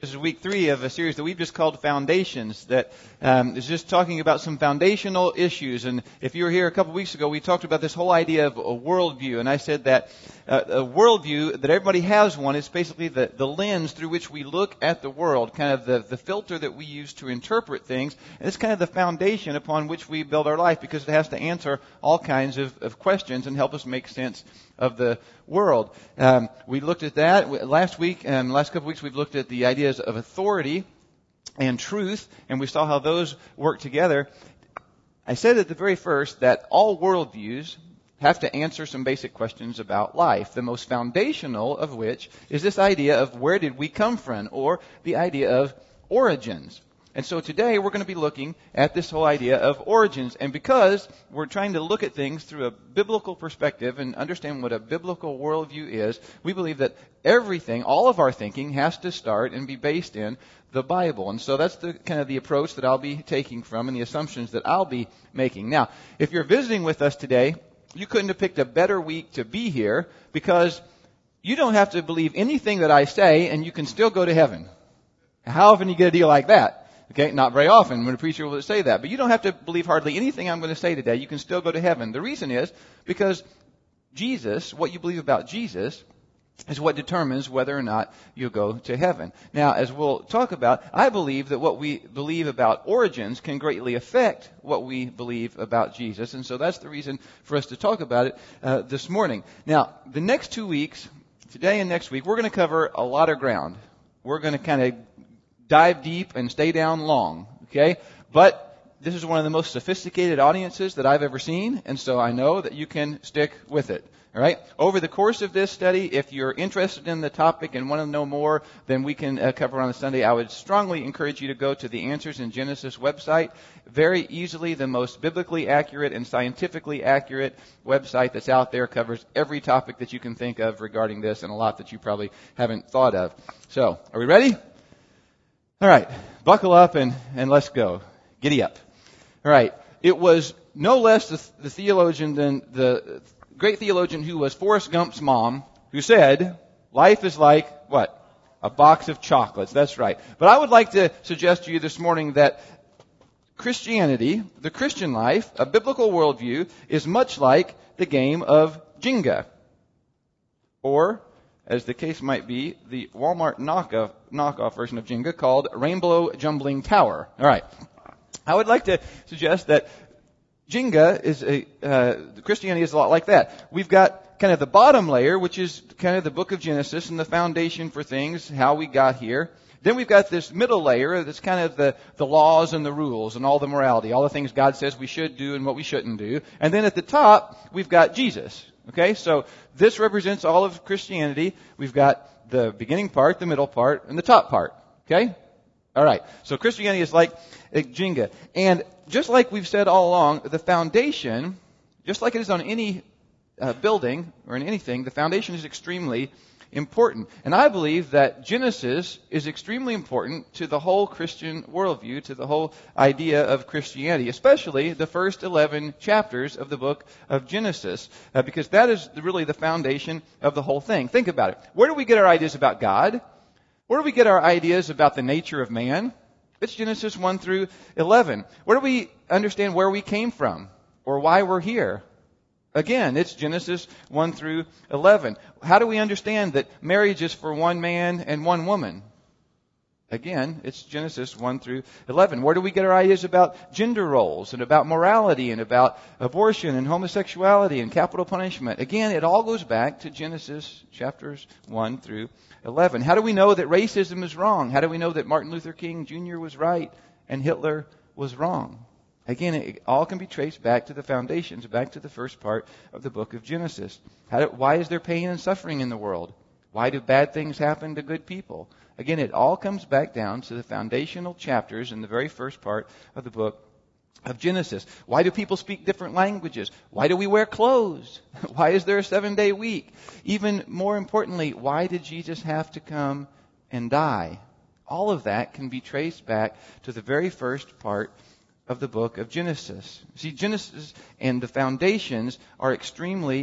This is week 3 of a series that we've just called Foundations, that is just talking about some foundational issues. And if you were here a couple weeks ago, we talked about this whole idea of a worldview. And I said that a worldview, that everybody has one, is basically the lens through which we look at the world, kind of the filter that we use to interpret things. And it's kind of the foundation upon which we build our life, because it has to answer all kinds of questions and help us make sense of the world. We looked at that last week, and the last couple of weeks we've looked at the ideas of authority and truth, and we saw how those work together. I said at the very first that all worldviews have to answer some basic questions about life, the most foundational of which is this idea of where did we come from, or the idea of origins. And so today we're going to be looking at this whole idea of origins. And because we're trying to look at things through a biblical perspective and understand what a biblical worldview is, we believe that everything, all of our thinking, has to start and be based in the Bible. And so that's the kind of the approach that I'll be taking from and the assumptions that I'll be making. Now, if you're visiting with us today, you couldn't have picked a better week to be here, because you don't have to believe anything that I say and you can still go to heaven. How often do you get a deal like that? Okay, not very often when a preacher will say that. But you don't have to believe hardly anything I'm going to say today. You can still go to heaven. The reason is because Jesus, what you believe about Jesus, is what determines whether or not you'll go to heaven. Now, as we'll talk about, I believe that what we believe about origins can greatly affect what we believe about Jesus. And so that's the reason for us to talk about it this morning. Now, the next 2 weeks, today and next week, we're going to cover a lot of ground. We're going to kind of dive deep and stay down long, okay? But this is one of the most sophisticated audiences that I've ever seen, and so I know that you can stick with it, all right? Over the course of this study, if you're interested in the topic and want to know more than we can cover on a Sunday, I would strongly encourage you to go to the Answers in Genesis website. Very easily, the most biblically accurate and scientifically accurate website that's out there, covers every topic that you can think of regarding this, and a lot that you probably haven't thought of. So, are we ready? All right, buckle up and let's go. Giddy up. All right, it was no less the theologian than the great theologian who was Forrest Gump's mom, who said, life is like, what? A box of chocolates. That's right. But I would like to suggest to you this morning that Christianity, the Christian life, a biblical worldview, is much like the game of Jenga. Or, as the case might be, the Walmart knockoff version of Jenga called Rainbow Jumbling Tower. All right. I would like to suggest that Jenga is Christianity is a lot like that. We've got kind of the bottom layer, which is kind of the book of Genesis and the foundation for things, how we got here. Then we've got this middle layer that's kind of the laws and the rules and all the morality, all the things God says we should do and what we shouldn't do. And then at the top, we've got Jesus. Okay, so this represents all of Christianity. We've got the beginning part, the middle part, and the top part. Okay? All right. So Christianity is like a Jenga. And just like we've said all along, the foundation, just like it is on any building or in anything, the foundation is extremely important. And I believe that Genesis is extremely important to the whole Christian worldview, to the whole idea of Christianity, especially the first 11 chapters of the book of Genesis, because that is really the foundation of the whole thing. Think about it. Where do we get our ideas about God? Where do we get our ideas about the nature of man? It's Genesis 1 through 11. Where do we understand where we came from or why we're here? Again, it's Genesis 1 through 11. How do we understand that marriage is for one man and one woman? Again, it's Genesis 1 through 11. Where do we get our ideas about gender roles and about morality and about abortion and homosexuality and capital punishment? Again, it all goes back to Genesis chapters 1 through 11. How do we know that racism is wrong? How do we know that Martin Luther King Jr. was right and Hitler was wrong? Again, it all can be traced back to the foundations, back to the first part of the book of Genesis. Why is there pain and suffering in the world? Why do bad things happen to good people? Again, it all comes back down to the foundational chapters in the very first part of the book of Genesis. Why do people speak different languages? Why do we wear clothes? Why is there a 7-day week? Even more importantly, why did Jesus have to come and die? All of that can be traced back to the very first part of the book of Genesis. See, Genesis and the foundations are extremely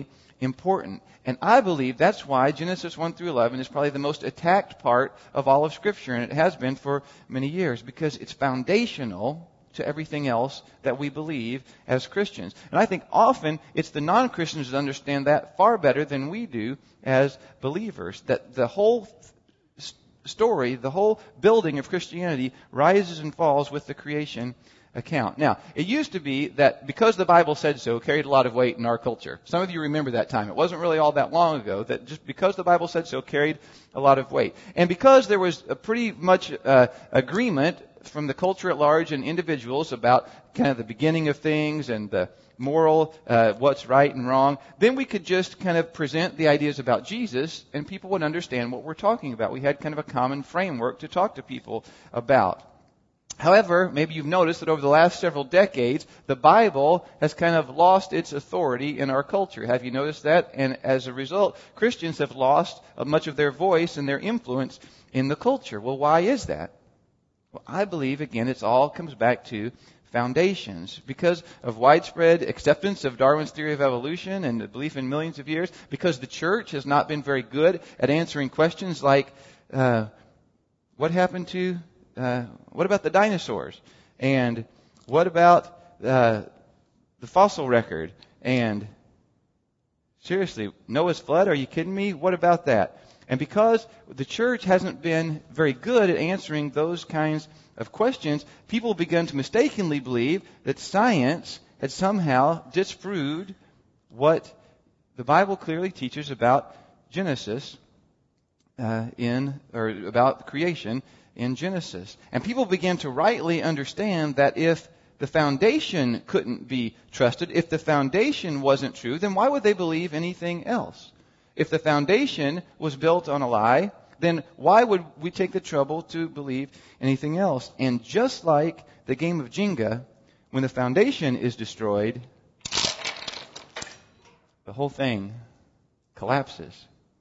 important. And I believe that's why Genesis 1 through 11 is probably the most attacked part of all of Scripture, and it has been for many years, because it's foundational to everything else that we believe as Christians. And I think often it's the non-Christians that understand that far better than we do as believers, that the whole story, the whole building of Christianity rises and falls with the creation account. Now, it used to be that because the Bible said so carried a lot of weight in our culture. Some of you remember that time. It wasn't really all that long ago that just because the Bible said so carried a lot of weight. And because there was a pretty much agreement from the culture at large and individuals about kind of the beginning of things and the moral, what's right and wrong, then we could just kind of present the ideas about Jesus and people would understand what we're talking about. We had kind of a common framework to talk to people about. However, maybe you've noticed that over the last several decades, the Bible has kind of lost its authority in our culture. Have you noticed that? And as a result, Christians have lost much of their voice and their influence in the culture. Well, why is that? Well, I believe, again, it all comes back to foundations. Because of widespread acceptance of Darwin's theory of evolution and the belief in millions of years, because the church has not been very good at answering questions like, what happened to what about the dinosaurs? And what about the fossil record? And seriously, Noah's flood? Are you kidding me? What about that? And because the church hasn't been very good at answering those kinds of questions, people began to mistakenly believe that science had somehow disproved what the Bible clearly teaches about Genesis about creation in Genesis. And people began to rightly understand that if the foundation couldn't be trusted, if the foundation wasn't true, then why would they believe anything else? If the foundation was built on a lie, then why would we take the trouble to believe anything else? And just like the game of Jenga, when the foundation is destroyed, the whole thing collapses.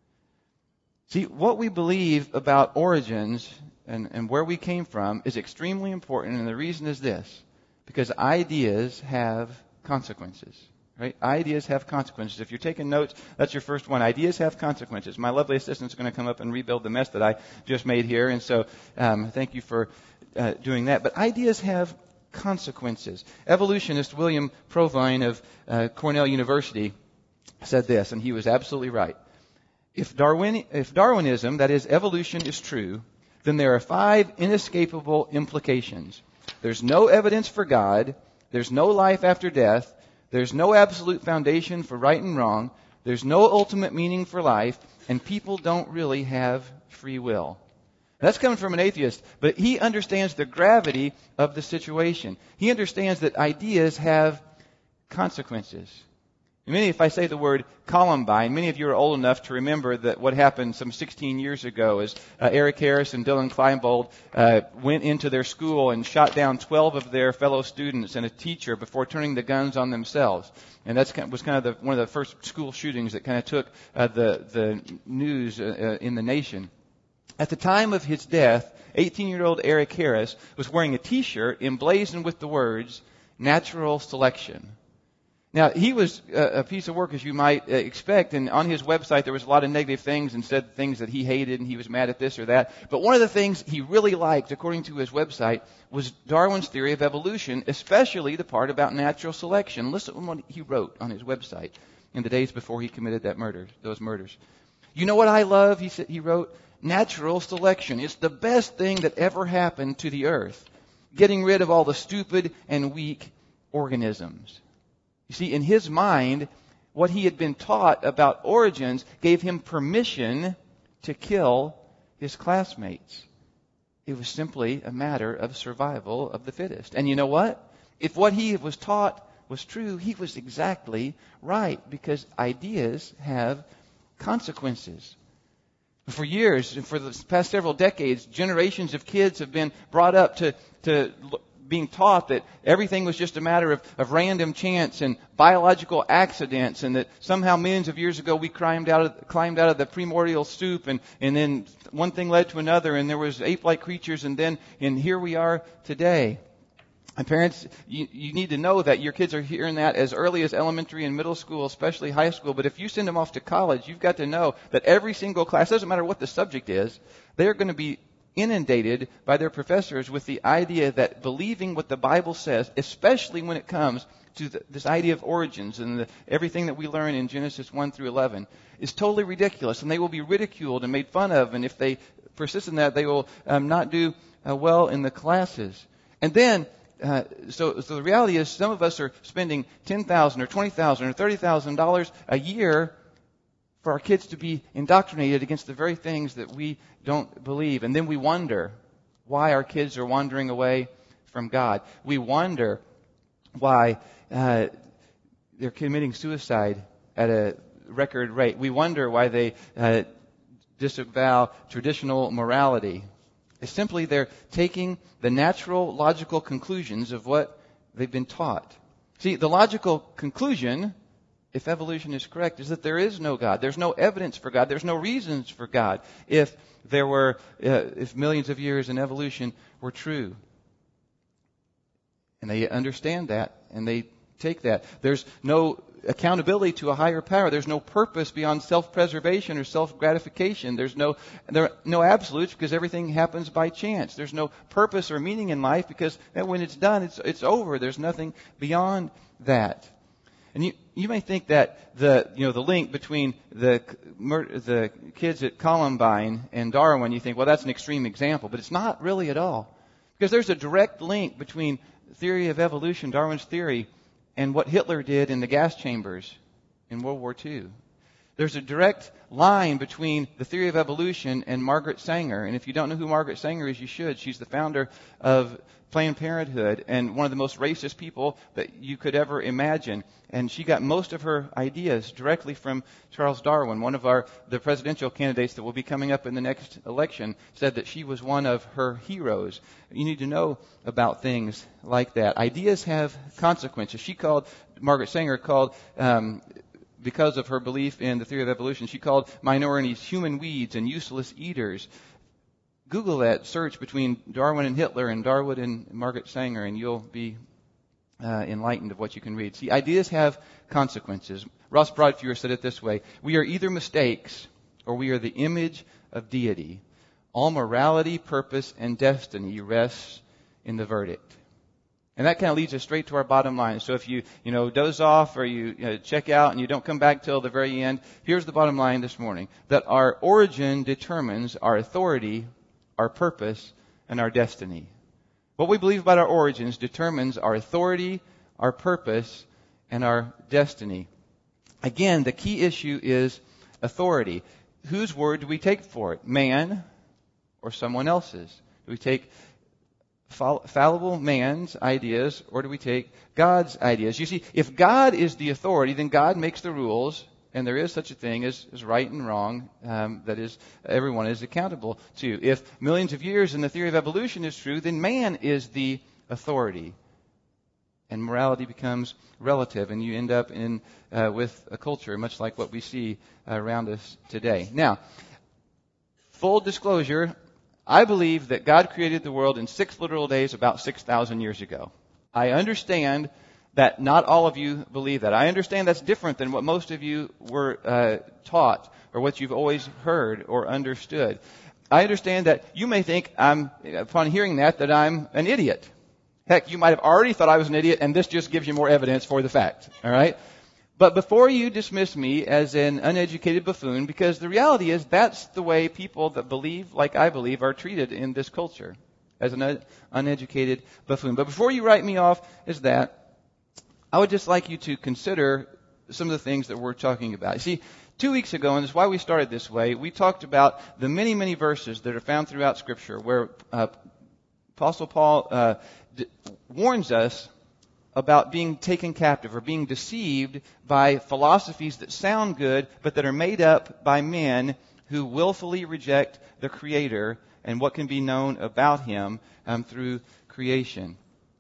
See, what we believe about origins and where we came from is extremely important, and the reason is this: because ideas have consequences. Right? Ideas have consequences. If you're taking notes, that's your first one. Ideas have consequences. My lovely assistant's going to come up and rebuild the mess that I just made here, and so thank you for doing that. But ideas have consequences. Evolutionist William Provine of Cornell University said this, and he was absolutely right. If Darwinism, that is, evolution, is true, then there are 5 inescapable implications. There's no evidence for God. There's no life after death. There's no absolute foundation for right and wrong. There's no ultimate meaning for life. And people don't really have free will. That's coming from an atheist, but he understands the gravity of the situation. He understands that ideas have consequences. If I say the word Columbine, many of you are old enough to remember that what happened some 16 years ago is Eric Harris and Dylan Kleinbold went into their school and shot down 12 of their fellow students and a teacher before turning the guns on themselves. And that was kind of one of the first school shootings that kind of took the news in the nation. At the time of his death, 18-year-old Eric Harris was wearing a T-shirt emblazoned with the words, "Natural Selection." Now, he was a piece of work, as you might expect, and on his website there was a lot of negative things and said things that he hated and he was mad at this or that. But one of the things he really liked, according to his website, was Darwin's theory of evolution, especially the part about natural selection. Listen to what he wrote on his website in the days before he committed those murders. You know what I love, he wrote? Natural selection. It's the best thing that ever happened to the earth. Getting rid of all the stupid and weak organisms. You see, in his mind, what he had been taught about origins gave him permission to kill his classmates. It was simply a matter of survival of the fittest. And you know what? If what he was taught was true, he was exactly right, because ideas have consequences. For years, for the past several decades, generations of kids have been brought up to being taught that everything was just a matter of random chance and biological accidents, and that somehow millions of years ago we climbed out of the primordial soup, and then one thing led to another, and there was ape-like creatures, and here we are today. And parents, you need to know that your kids are hearing that as early as elementary and middle school, especially high school. But if you send them off to college, you've got to know that every single class, doesn't matter what the subject is, they're going to be inundated by their professors with the idea that believing what the Bible says, especially when it comes to this idea of origins and everything that we learn in Genesis 1 through 11, is totally ridiculous. And they will be ridiculed and made fun of. And if they persist in that, they will not do well in the classes. And then, so the reality is some of us are spending $10,000 or $20,000 or $30,000 a year for our kids to be indoctrinated against the very things that we don't believe. And then we wonder why our kids are wandering away from God. We wonder why they're committing suicide at a record rate. We wonder why they disavow traditional morality. It's simply they're taking the natural, logical conclusions of what they've been taught. See, the logical conclusion, if evolution is correct, is that there is no God. There's no evidence for God. There's no reasons for God if millions of years in evolution were true. And they understand that, and they take that. There's no accountability to a higher power. There's no purpose beyond self-preservation or self-gratification. There are no absolutes because everything happens by chance. There's no purpose or meaning in life because when it's done, it's over. There's nothing beyond that. And you may think that the link between the kids at Columbine and Darwin, you think, well, that's an extreme example, but it's not really at all. Because there's a direct link between the theory of evolution, Darwin's theory, and what Hitler did in the gas chambers in World War II. There's a direct line between the theory of evolution and Margaret Sanger. And if you don't know who Margaret Sanger is, you should. She's the founder of Planned Parenthood and one of the most racist people that you could ever imagine. And she got most of her ideas directly from Charles Darwin. One of the presidential candidates that will be coming up in the next election said that she was one of her heroes. You need to know about things like that. Ideas have consequences. Margaret Sanger called, because of her belief in the theory of evolution, she called minorities human weeds and useless eaters. Google that, search between Darwin and Hitler and Darwin and Margaret Sanger, and you'll be enlightened of what you can read. See, ideas have consequences. Ross Broadfuer said it this way: we are either mistakes or we are the image of deity. All morality, purpose, and destiny rests in the verdict. And that kind of leads us straight to our bottom line. So if you doze off or you check out and you don't come back till the very end, here's the bottom line this morning: that our origin determines our authority, our purpose, and our destiny. What we believe about our origins determines our authority, our purpose, and our destiny. Again, the key issue is authority. Whose word do we take for it? Man or someone else's? Do we take fallible man's ideas, or do we take God's ideas? You see, if God is the authority, then God makes the rules, and there is such a thing as right and wrong, that is, everyone is accountable to. If millions of years in the theory of evolution is true, then man is the authority. And morality becomes relative, and you end up with a culture much like what we see around us today. Now, full disclosure, I believe that God created the world in 6 literal days about 6,000 years ago. I understand that not all of you believe that. I understand that's different than what most of you were taught or what you've always heard or understood. I understand that you may think, upon hearing that I'm an idiot. Heck, you might have already thought I was an idiot, and this just gives you more evidence for the fact. All right? But before you dismiss me as an uneducated buffoon, because the reality is that's the way people that believe like I believe are treated in this culture, as an uneducated buffoon. But before you write me off as that, I would just like you to consider some of the things that we're talking about. You see, 2 weeks ago, and this is why we started this way, we talked about the many, many verses that are found throughout Scripture where Apostle Paul warns us about being taken captive or being deceived by philosophies that sound good, but that are made up by men who willfully reject the Creator and what can be known about Him through creation.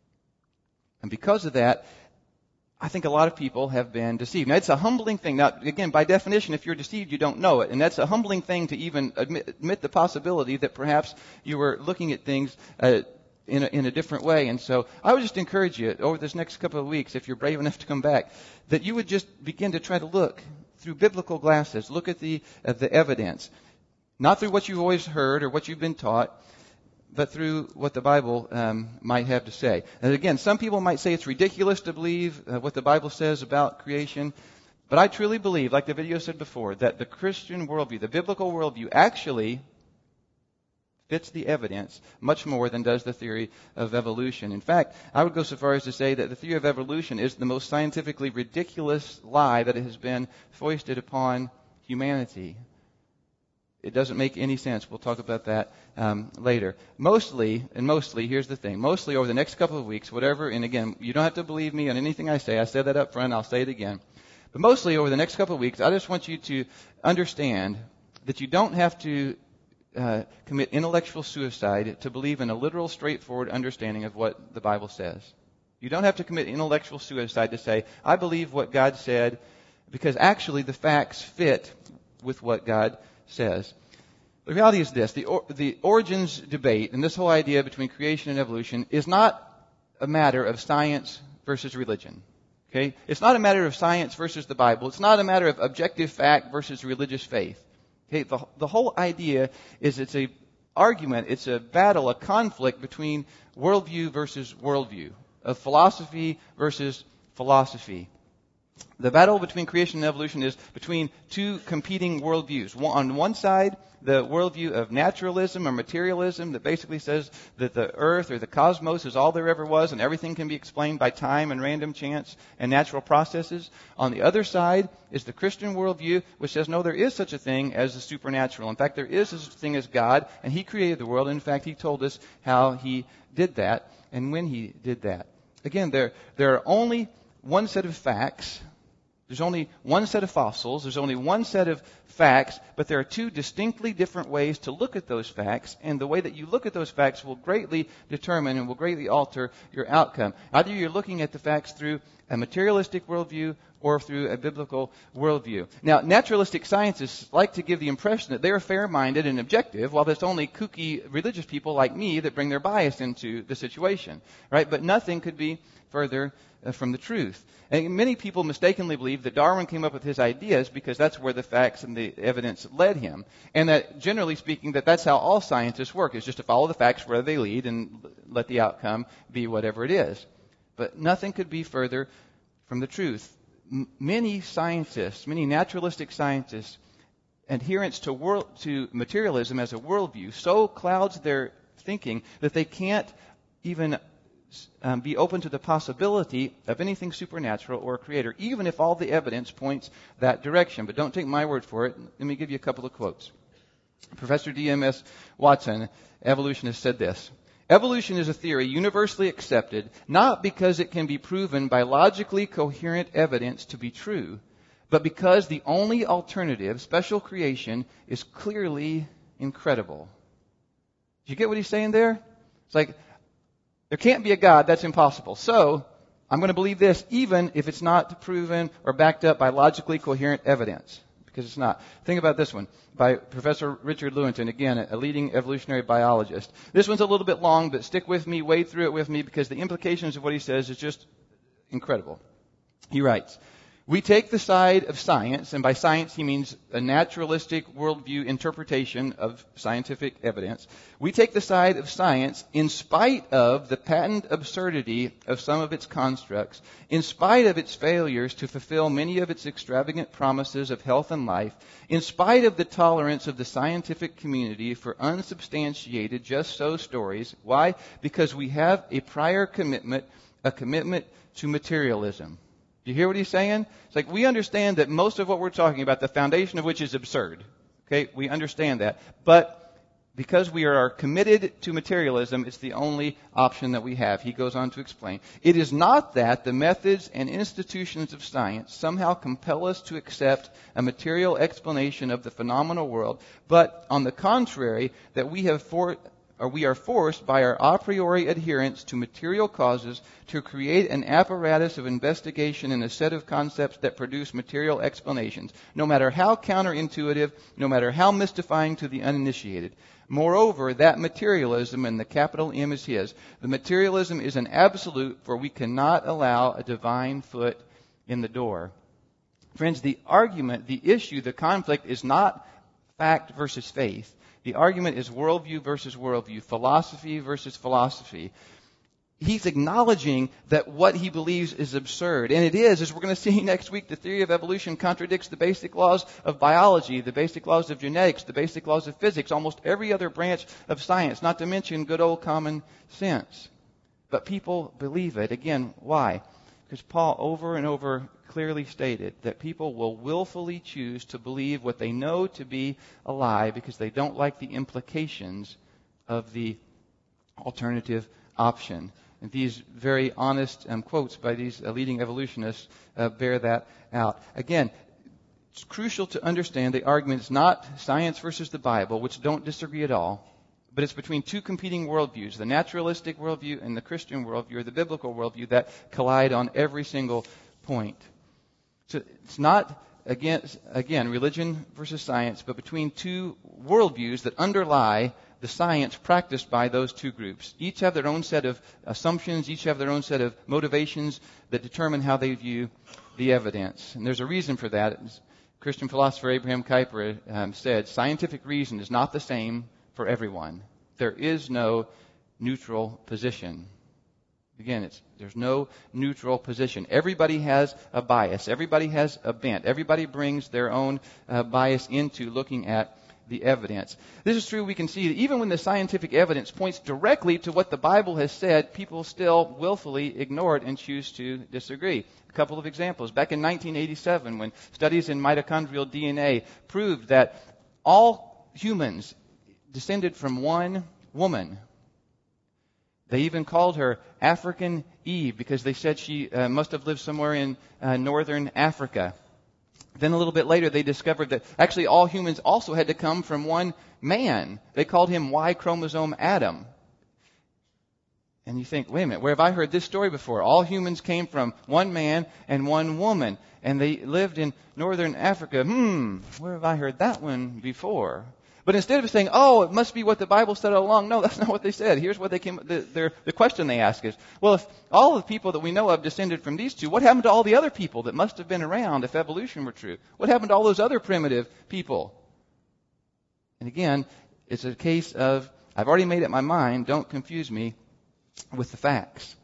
And because of that, I think a lot of people have been deceived. Now, it's a humbling thing. Now, again, by definition, if you're deceived, you don't know it. And that's a humbling thing to even admit the possibility that perhaps you were looking at things in a different way. And so I would just encourage you over this next couple of weeks, if you're brave enough to come back, that you would just begin to try to look through biblical glasses. Look at the evidence. Not through what you've always heard or what you've been taught, but through what the Bible might have to say. And again, some people might say it's ridiculous to believe what the Bible says about creation. But I truly believe, like the video said before, that the Christian worldview, the biblical worldview, actually fits the evidence much more than does the theory of evolution. In fact, I would go so far as to say that the theory of evolution is the most scientifically ridiculous lie that has been foisted upon humanity. It doesn't make any sense. We'll talk about that later. Mostly, here's the thing. Mostly over the next couple of weeks, whatever, and again, you don't have to believe me on anything I say. I said that up front. I'll say it again. But mostly over the next couple of weeks, I just want you to understand that you don't have to commit intellectual suicide to believe in a literal, straightforward understanding of what the Bible says. You don't have to commit intellectual suicide to say, I believe what God said, because actually the facts fit with what God says. The reality is this. The origins debate and this whole idea between creation and evolution is not a matter of science versus religion. Okay? It's not a matter of science versus the Bible. It's not a matter of objective fact versus religious faith. Okay? The whole idea is it's a argument, it's a battle, a conflict between worldview versus worldview, of philosophy versus philosophy. The battle between creation and evolution is between two competing worldviews. On one side, the worldview of naturalism or materialism that basically says that the earth or the cosmos is all there ever was and everything can be explained by time and random chance and natural processes. On the other side is the Christian worldview, which says, no, there is such a thing as the supernatural. In fact, there is such a thing as God, and He created the world. And in fact, He told us how He did that and when He did that. Again, there are only one set of facts. There's only one set of fossils. There's only one set of facts, but there are two distinctly different ways to look at those facts, and the way that you look at those facts will greatly determine and will greatly alter your outcome. Either you're looking at the facts through a materialistic worldview or through a biblical worldview. Now, naturalistic scientists like to give the impression that they're fair-minded and objective, while it's only kooky religious people like me that bring their bias into the situation, right? But nothing could be further from the truth. And many people mistakenly believe that Darwin came up with his ideas because that's where the facts and the evidence led him. And that, generally speaking, that's how all scientists work, is just to follow the facts where they lead and let the outcome be whatever it is. But nothing could be further from the truth. Many scientists, many naturalistic scientists, adherence to materialism as a worldview so clouds their thinking that they can't even be open to the possibility of anything supernatural or a creator, even if all the evidence points that direction. But don't take my word for it. Let me give you a couple of quotes. Professor D.M.S. Watson, evolutionist, said this: evolution is a theory universally accepted, not because it can be proven by logically coherent evidence to be true, but because the only alternative, special creation, is clearly incredible. Did you get what he's saying there? It's like, there can't be a God, that's impossible. So, I'm going to believe this even if it's not proven or backed up by logically coherent evidence. Because it's not. Think about this one by Professor Richard Lewontin, again, a leading evolutionary biologist. This one's a little bit long, but stick with me, wade through it with me, because the implications of what he says is just incredible. He writes, we take the side of science, and by science he means a naturalistic worldview interpretation of scientific evidence. We take the side of science in spite of the patent absurdity of some of its constructs, in spite of its failures to fulfill many of its extravagant promises of health and life, in spite of the tolerance of the scientific community for unsubstantiated just-so stories. Why? Because we have a prior commitment, a commitment to materialism. Do you hear what he's saying? It's like we understand that most of what we're talking about, the foundation of which is absurd. Okay, we understand that. But because we are committed to materialism, it's the only option that we have. He goes on to explain. It is not that the methods and institutions of science somehow compel us to accept a material explanation of the phenomenal world, but on the contrary, that we have we are forced by our a priori adherence to material causes to create an apparatus of investigation and a set of concepts that produce material explanations, no matter how counterintuitive, no matter how mystifying to the uninitiated. Moreover, that materialism, and the capital M is his, the materialism is an absolute, for we cannot allow a divine foot in the door. Friends, the argument, the issue, the conflict is not fact versus faith. The argument is worldview versus worldview, philosophy versus philosophy. He's acknowledging that what he believes is absurd. And it is, as we're going to see next week, the theory of evolution contradicts the basic laws of biology, the basic laws of genetics, the basic laws of physics, almost every other branch of science, not to mention good old common sense. But people believe it. Again, why? Because Paul over and over clearly stated that people will willfully choose to believe what they know to be a lie because they don't like the implications of the alternative option. And these very honest quotes by these leading evolutionists bear that out. Again, it's crucial to understand the argument is not science versus the Bible, which don't disagree at all, but it's between two competing worldviews, the naturalistic worldview and the Christian worldview, or the biblical worldview, that collide on every single point. So it's not, again, religion versus science, but between two worldviews that underlie the science practiced by those two groups. Each have their own set of assumptions, each have their own set of motivations that determine how they view the evidence. And there's a reason for that. Christian philosopher Abraham Kuyper said, scientific reason is not the same for everyone. There is no neutral position. Again, there's no neutral position. Everybody has a bias. Everybody has a bent. Everybody brings their own bias into looking at the evidence. This is true. We can see that even when the scientific evidence points directly to what the Bible has said, people still willfully ignore it and choose to disagree. A couple of examples. Back in 1987, when studies in mitochondrial DNA proved that all humans descended from one woman. They even called her African Eve because they said she must have lived somewhere in northern Africa. Then a little bit later, they discovered that actually all humans also had to come from one man. They called him Y chromosome Adam. And you think, wait a minute, where have I heard this story before? All humans came from one man and one woman, and they lived in northern Africa. Where have I heard that one before? But instead of saying, oh, it must be what the Bible said all along, no, that's not what they said. Here's what they came. The question they ask is, well, if all the people that we know of descended from these two, what happened to all the other people that must have been around if evolution were true? What happened to all those other primitive people? And again, it's a case of, I've already made up my mind, don't confuse me with the facts.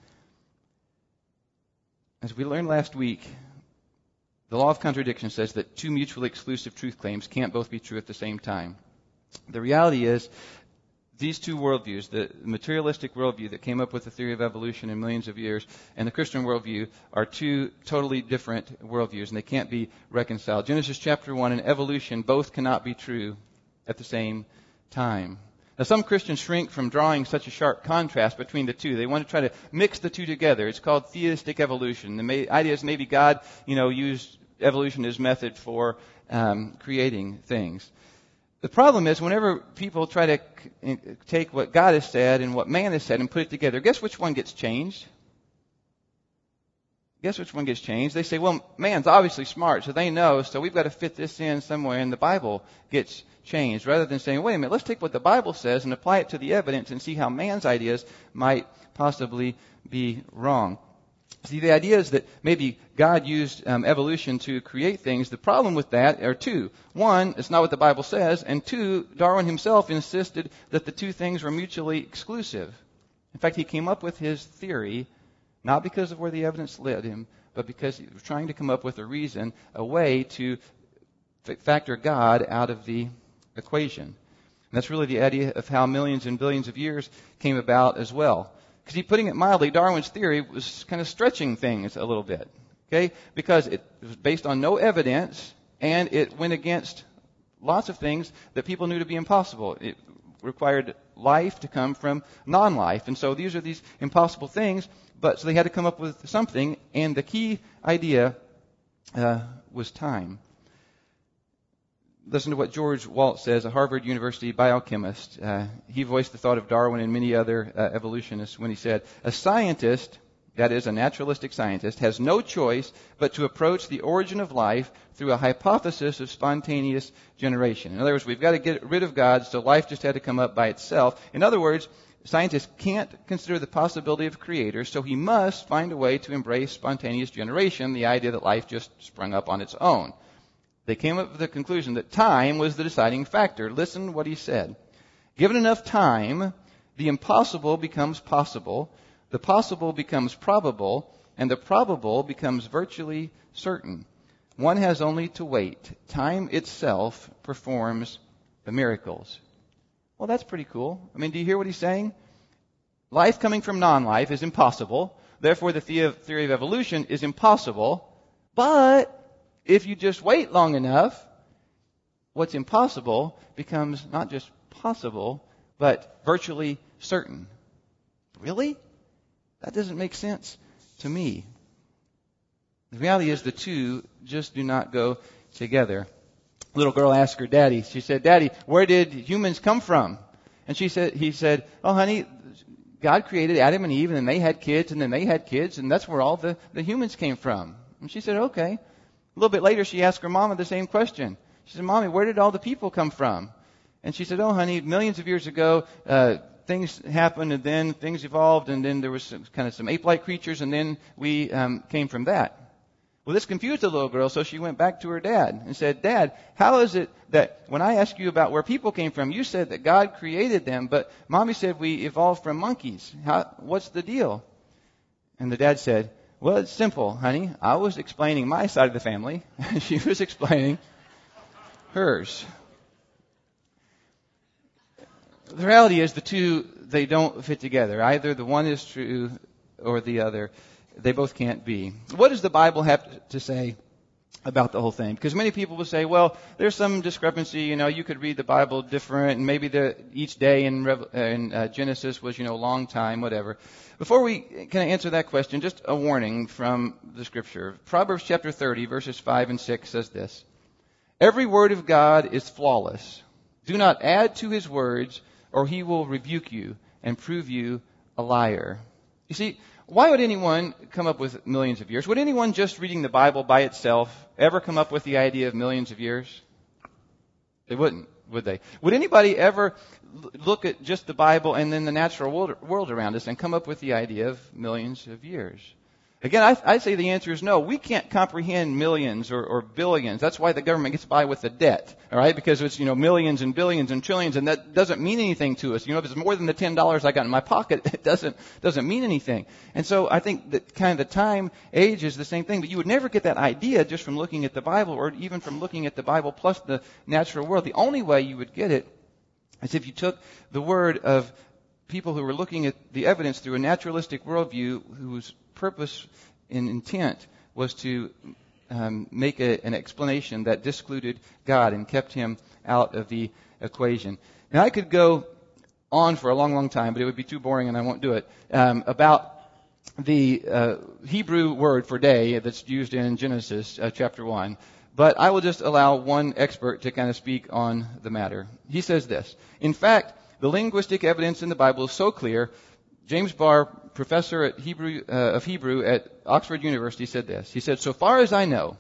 As we learned last week, the law of contradiction says that two mutually exclusive truth claims can't both be true at the same time. The reality is, these two worldviews, the materialistic worldview that came up with the theory of evolution in millions of years, and the Christian worldview, are two totally different worldviews, and they can't be reconciled. Genesis chapter 1 and evolution both cannot be true at the same time. Now, some Christians shrink from drawing such a sharp contrast between the two. They want to try to mix the two together. It's called theistic evolution. The idea is maybe God, used evolution as method for creating things. The problem is whenever people try to take what God has said and what man has said and put it together, guess which one gets changed? Guess which one gets changed? They say, well, man's obviously smart, so they know, so we've got to fit this in somewhere, and the Bible gets changed. Rather than saying, wait a minute, let's take what the Bible says and apply it to the evidence and see how man's ideas might possibly be wrong. See, the idea is that maybe God used evolution to create things. The problem with that are two. One, it's not what the Bible says. And two, Darwin himself insisted that the two things were mutually exclusive. In fact, he came up with his theory not because of where the evidence led him, but because he was trying to come up with a reason, a way to factor God out of the equation. And that's really the idea of how millions and billions of years came about as well. Because putting it mildly, Darwin's theory was kind of stretching things a little bit, okay? Because it was based on no evidence, and it went against lots of things that people knew to be impossible. It required life to come from non-life, and so these are these impossible things. But so they had to come up with something, and the key idea was time. Listen to what George Waltz says, a Harvard University biochemist. He voiced the thought of Darwin and many other evolutionists when he said, a scientist, that is, a naturalistic scientist, has no choice but to approach the origin of life through a hypothesis of spontaneous generation. In other words, we've got to get rid of God, so life just had to come up by itself. In other words, scientists can't consider the possibility of a creator, so he must find a way to embrace spontaneous generation, the idea that life just sprung up on its own. They came up with the conclusion that time was the deciding factor. Listen to what he said. Given enough time, the impossible becomes possible, the possible becomes probable, and the probable becomes virtually certain. One has only to wait. Time itself performs the miracles. Well, that's pretty cool. I mean, do you hear what he's saying? Life coming from non-life is impossible. Therefore, the theory of evolution is impossible. But if you just wait long enough, what's impossible becomes not just possible, but virtually certain. Really? That doesn't make sense to me. The reality is the two just do not go together. A little girl asked her daddy, she said, Daddy, where did humans come from? And he said, oh honey, God created Adam and Eve, and then they had kids, and then they had kids, and that's where all the humans came from. And she said, okay. A little bit later, she asked her mama the same question. She said, Mommy, where did all the people come from? And she said, oh, honey, millions of years ago, things happened, and then things evolved, and then there was some ape-like creatures, and then we came from that. Well, this confused the little girl, so she went back to her dad and said, Dad, how is it that when I asked you about where people came from, you said that God created them, but Mommy said we evolved from monkeys. What's the deal? And the dad said, well, it's simple, honey. I was explaining my side of the family, and she was explaining hers. The reality is the two, they don't fit together. Either the one is true or the other. They both can't be. What does the Bible have to say about the whole thing? Because many people will say, well, there's some discrepancy. You could read the Bible different, and maybe each day in Genesis was, a long time, whatever. Before we can answer that question, just a warning from the Scripture. Proverbs chapter 30, verses 5 and 6 says this. Every word of God is flawless. Do not add to his words, or he will rebuke you and prove you a liar. You see, why would anyone come up with millions of years? Would anyone just reading the Bible by itself ever come up with the idea of millions of years? They wouldn't, would they? Would anybody ever look at just the Bible and then the natural world around us and come up with the idea of millions of years? Again, I say the answer is no. We can't comprehend millions or billions. That's why the government gets by with the debt, all right? Because it's, millions and billions and trillions, and that doesn't mean anything to us. If it's more than the $10 I got in my pocket, it doesn't mean anything. And so I think that kind of the time age is the same thing, but you would never get that idea just from looking at the Bible or even from looking at the Bible plus the natural world. The only way you would get it is if you took the word of people who were looking at the evidence through a naturalistic worldview whose purpose and intent was to make an explanation that discluded God and kept him out of the equation. Now, I could go on for a long, long time, but it would be too boring and I won't do it, about the Hebrew word for day that's used in Genesis chapter 1. But I will just allow one expert to kind of speak on the matter. He says this. In fact, the linguistic evidence in the Bible is so clear. James Barr, professor of Hebrew at Oxford University, said this. He said, so far as I know,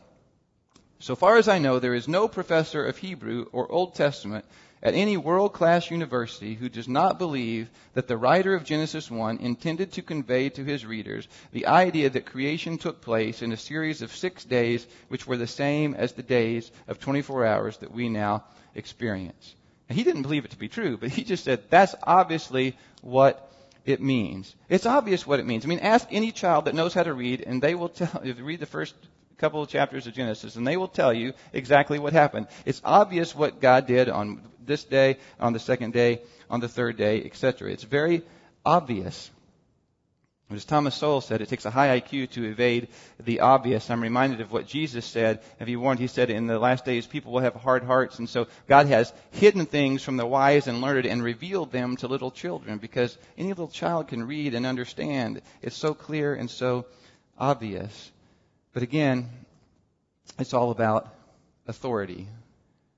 there is no professor of Hebrew or Old Testament at any world-class university who does not believe that the writer of Genesis 1 intended to convey to his readers the idea that creation took place in a series of 6 days, which were the same as the days of 24 hours that we now experience. Now, he didn't believe it to be true, but he just said that's obviously what it means. It's obvious what it means. I mean, ask any child that knows how to read, and they will tell, if you read the first couple of chapters of Genesis, and they will tell you exactly what happened. It's obvious what God did on this day, on the second day, on the third day, etc. It's very obvious. As Thomas Sowell said, it takes a high IQ to evade the obvious. I'm reminded of what Jesus said. Have you warned? He said, in the last days, people will have hard hearts. And so God has hidden things from the wise and learned and revealed them to little children, because any little child can read and understand. It's so clear and so obvious. But again, it's all about authority.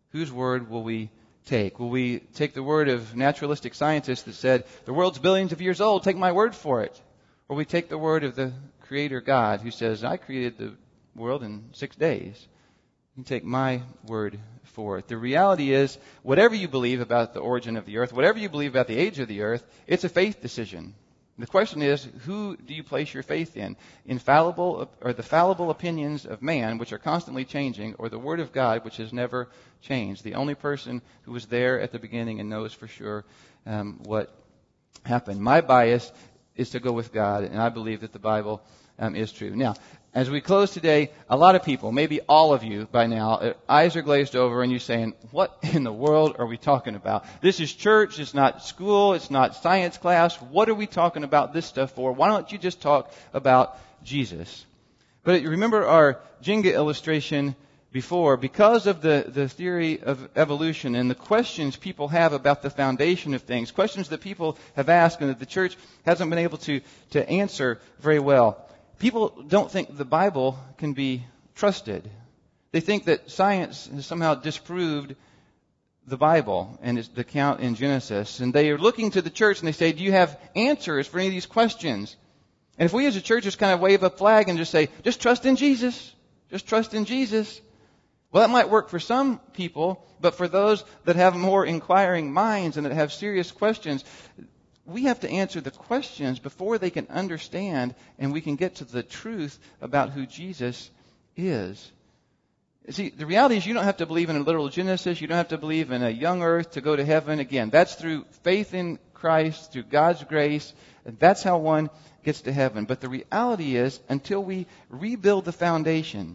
whose word will we take? Will we take the word of naturalistic scientists that said, the world's billions of years old, take my word for it? Or we take the word of the Creator God who says, I created the world in 6 days. You can take my word for it. The reality is, whatever you believe about the origin of the earth, whatever you believe about the age of the earth, it's a faith decision. The question is, who do you place your faith in? Infallible or the fallible opinions of man, which are constantly changing, or the Word of God, which has never changed? The only person who was there at the beginning and knows for sure what happened. My bias is to go with God, and I believe that the Bible is true. Now, as we close today, a lot of people, maybe all of you by now, eyes are glazed over and you're saying, what in the world are we talking about? This is church, it's not school, it's not science class. What are we talking about this stuff for? Why don't you just talk about Jesus? But remember our Jenga illustration before, because of the theory of evolution and the questions people have about the foundation of things, questions that people have asked and that the church hasn't been able to answer very well. People don't think the Bible can be trusted. They think that science has somehow disproved the Bible and its account in Genesis. And they are looking to the church and they say, do you have answers for any of these questions? And if we as a church just kind of wave a flag and just say, just trust in Jesus, just trust in Jesus. Well, that might work for some people, but for those that have more inquiring minds and that have serious questions, we have to answer the questions before they can understand and we can get to the truth about who Jesus is. See, the reality is you don't have to believe in a literal Genesis. You don't have to believe in a young earth to go to heaven. Again, that's through faith in Christ, through God's grace. And that's how one gets to heaven. But the reality is, until we rebuild the foundation,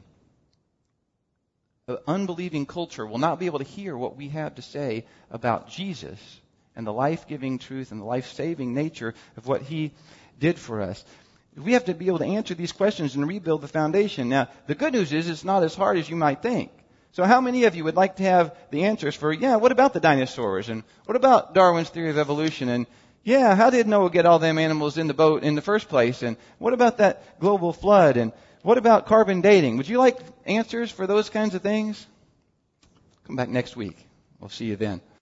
an unbelieving culture will not be able to hear what we have to say about Jesus and the life-giving truth and the life-saving nature of what He did for us. We have to be able to answer these questions and rebuild the foundation. Now, the good news is it's not as hard as you might think. So how many of you would like to have the answers for, what about the dinosaurs? And what about Darwin's theory of evolution? And, how did Noah get all them animals in the boat in the first place? And what about that global flood? And what about carbon dating? Would you like answers for those kinds of things? Come back next week. We'll see you then.